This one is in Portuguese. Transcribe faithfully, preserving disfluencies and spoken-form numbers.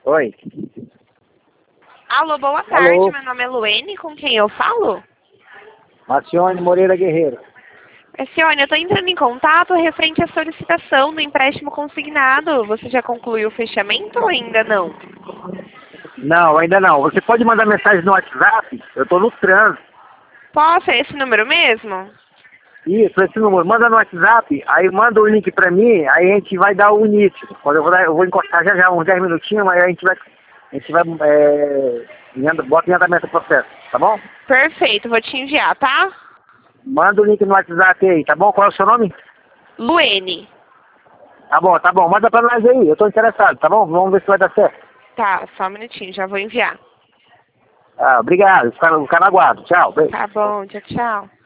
Oi. Alô, boa tarde. Alô. Meu nome é Luene. Com quem eu falo? Marcione Moreira Guerreiro. Marcione, eu estou entrando em contato referente à solicitação do empréstimo consignado. Você já concluiu o fechamento ou ainda não? Não, ainda não. Você pode mandar mensagem no WhatsApp? Eu tô no trânsito. Posso? É esse número mesmo? Isso, esse número. Manda no WhatsApp, aí manda o link pra mim, aí a gente vai dar o início. Quando eu vou, dar, eu vou encostar já já uns dez minutinhos, mas a gente vai, a gente vai, é, em anda- bota em andamento o processo, tá bom? Perfeito, vou te enviar, tá? Manda o link no WhatsApp aí, tá bom? Qual é o seu nome? Luene. Tá bom, tá bom. Manda pra nós aí, eu tô interessado, tá bom? Vamos ver se vai dar certo. Tá, só um minutinho, já vou enviar. Ah, obrigado, ficar, ficar no aguardo. Tchau, beijo. Tá bom, tchau, tchau.